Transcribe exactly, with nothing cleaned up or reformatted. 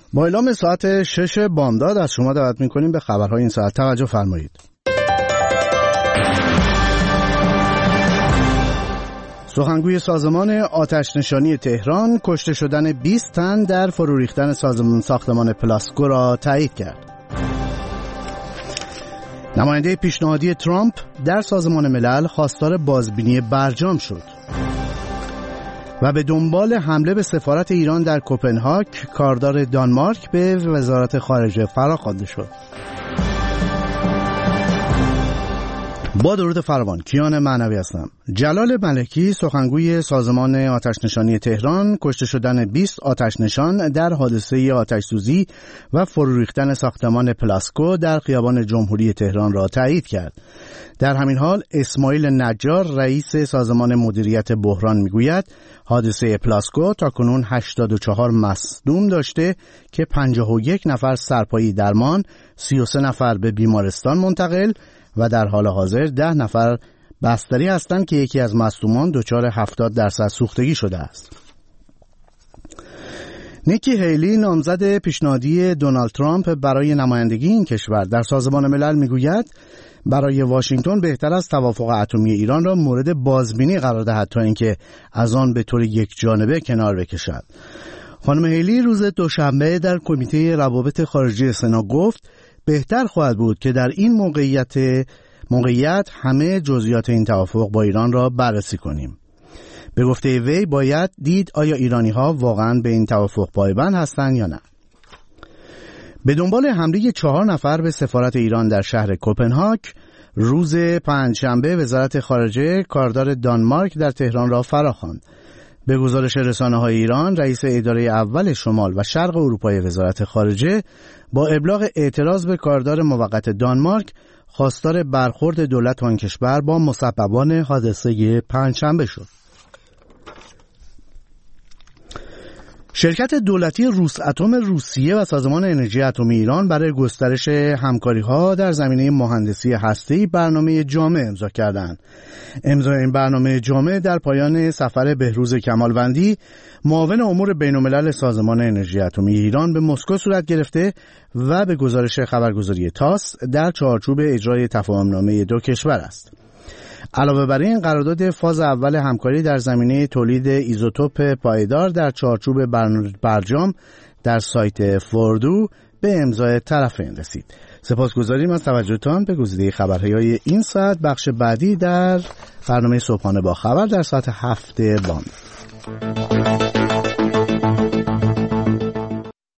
با اعلام ساعت شش بامداد از شما دعوت می‌کنیم به خبرهای این ساعت توجه فرمایید. سخنگوی سازمان آتش نشانی تهران کشته شدن بیست تن در فرو ریختن سازمان ساختمان پلاسکو را تایید کرد. نماینده پیشنهادی ترامپ در سازمان ملل خواستار بازبینی برجام شد. و به دنبال حمله به سفارت ایران در کوپنهاگ کاردار دانمارک به وزارت خارجه فراخوانده شد. با درود فراوان، کیان معنوی هستم. جلال ملکی سخنگوی سازمان آتش نشانی تهران کشته شدن بیست آتش نشان در حادثه آتش سوزی و فرو ریختن ساختمان پلاسکو در خیابان جمهوری تهران را تایید کرد. در همین حال اسماعیل نجار رئیس سازمان مدیریت بحران میگوید حادثه پلاسکو تاکنون هشتاد و چهار مصدوم داشته که پنجاه و یک نفر سرپایی درمان، سی و سه نفر به بیمارستان منتقل و در حال حاضر ده نفر بستری هستند که یکی از مصدومان دچار هفتاد درصد سوختگی شده است. نیکی هیلی نامزد پیشنهادی دونالد ترامپ برای نمایندگی این کشور در سازمان ملل میگوید برای واشنگتن بهتر است توافق اتمی ایران را مورد بازبینی قرار دهد تا اینکه از آن به طور یک جانبه کنار بکشد. خانم هیلی روز دوشنبه در کمیته روابط خارجی سنا گفت بهتر خواهد بود که در این موقعیت موقعیت همه جزئیات این توافق با ایران را بررسی کنیم. به گفته وی باید دید آیا ایرانی ها واقعا به این توافق پایبند هستند یا نه. به دنبال حمله چهار نفر به سفارت ایران در شهر کوپنهاگ روز پنجشنبه وزارت خارجه کاردار دانمارک در تهران را فراخواند. به گزارش رسانه‌های ایران، رئیس اداره اول شمال و شرق اروپای وزارت خارجه با ابلاغ اعتراض به کاردار موقت دانمارک خواستار برخورد دولت آن کشور با مسببان حادثه پنجشنبه شد. شرکت دولتی روساتم روسیه و سازمان انرژی اتمی ایران برای گسترش همکاری‌ها در زمینه مهندسی هسته‌ای برنامه جامع امضا کردند. امضای این برنامه جامع در پایان سفر بهروز کمالوندی معاون امور بین‌الملل سازمان انرژی اتمی ایران به مسکو صورت گرفته و به گزارش خبرگزاری تاس در چارچوب اجرای تفاهم‌نامه دو کشور است. علاوه بر این قرارداد فاز اول همکاری در زمینه تولید ایزوتوپ پایدار در چارچوب برجام در سایت فوردو به امضای طرفین رسید. سپاسگزاریم از توجهتان به گزیده خبرهای این ساعت. بخش بعدی در برنامه صبحانه با خبر در ساعت هفت بامداد.